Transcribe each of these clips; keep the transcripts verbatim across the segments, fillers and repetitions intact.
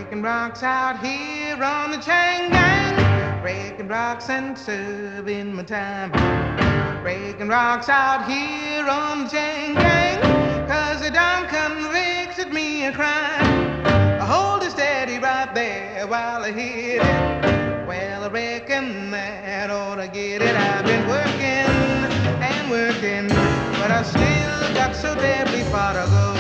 breaking rocks out here on the chain gang, breaking rocks and serving my time. Breaking rocks out here on the chain gang, 'cause they done convicted me of crime. I hold it steady right there while I hit it. Well, I reckon that ought to get it. I've been working and working, but I still got so terribly far to go.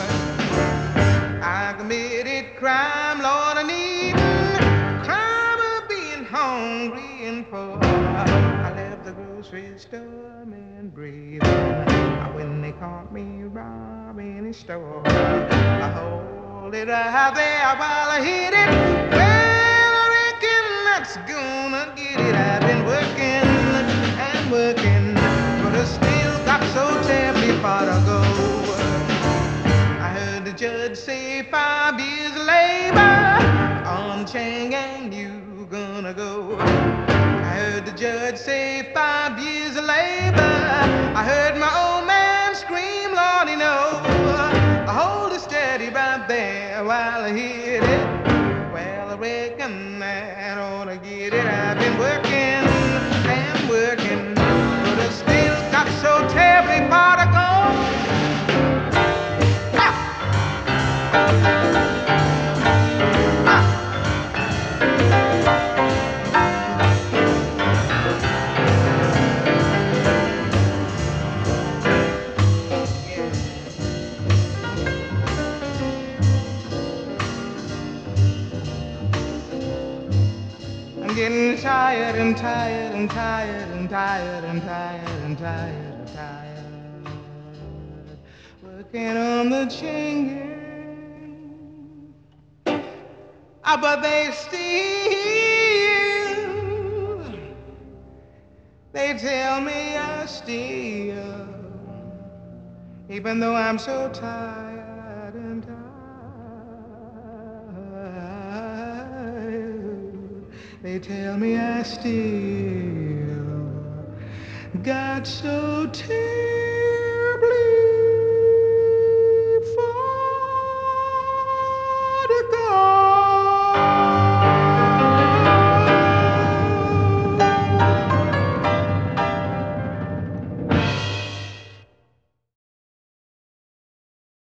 I committed crime, Lord, I need crime of being hungry and poor. I left the grocery store and breathing when they caught me robbing a store. I hold it right there while I hit it. Well, I reckon that's gonna get it. I've been working and working, but I still got so terribly far to go. I heard the judge say five years labor on chain gang, you gonna go. I heard the judge say five years of labor. I heard my old man scream, Lordy, no. I hold it steady right there while I hit it. Well, I reckon that ought to get it. I've been working and working, but I still got so terribly far to go. I'm getting tired and tired and tired and tired and tired and tired and tired. Working on the chain gang. Ah, but they steal. They tell me I steal, even though I'm so tired and tired. They tell me I still got so tired.